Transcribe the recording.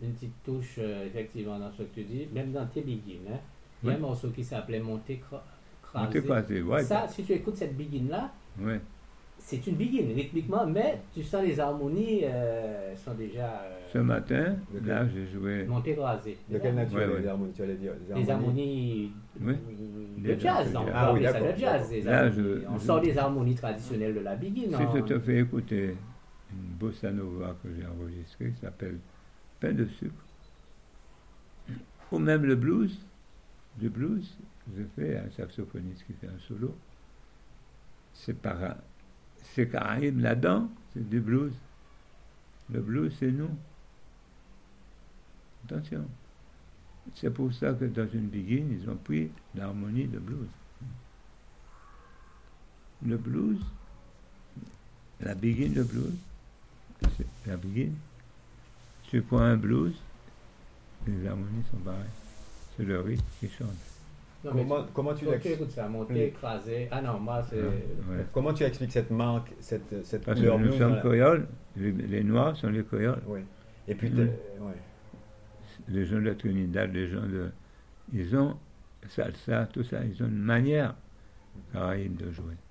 une petite touche, effectivement, dans ce que tu dis, même dans tes begins. Hein. Il y a Oui. un morceau qui s'appelait Monté Monté croisé, ouais. Ça, si tu écoutes cette begin-là, Ouais. c'est une begin rythmiquement, mais tu sens les harmonies sont déjà Ce matin, Lequel? là, j'ai joué. montées croisées. De quelle nature Ouais, ouais. les harmonies, tu allais dire? Les harmonies Oui. de Des jazz, jazz, non, on oui, peut d'accord, appeler ça le d'accord. jazz. Des Là, harmonies. On sort des harmonies traditionnelles de la begin. Si je te fais écouter une bossa nova que j'ai enregistrée, qui s'appelle Pain de sucre, ou même le blues, je fais un saxophoniste qui fait un solo, c'est Caraïbes là-dedans, c'est du blues. Le blues, c'est nous. Attention. C'est pour ça que dans une begin, ils ont pris l'harmonie de blues. Le blues, la begin de blues, c'est la begin. Tu prends un blues, les harmonies sont pareilles. C'est le rythme qui change. Non, mais Comment tu faut que tu l'expliques? écoutes ça, monté, Oui. écrasé. Ah non, moi c'est. Ouais. Comment tu expliques cette manque, cette Parce que couleur nous blues sommes dans la- créoles, les Noirs sont les créoles. Oui. Et puis, Mhm. ouais. Les gens de Trinidad, ils ont salsa, tout ça, ils ont une manière caraïbe de jouer.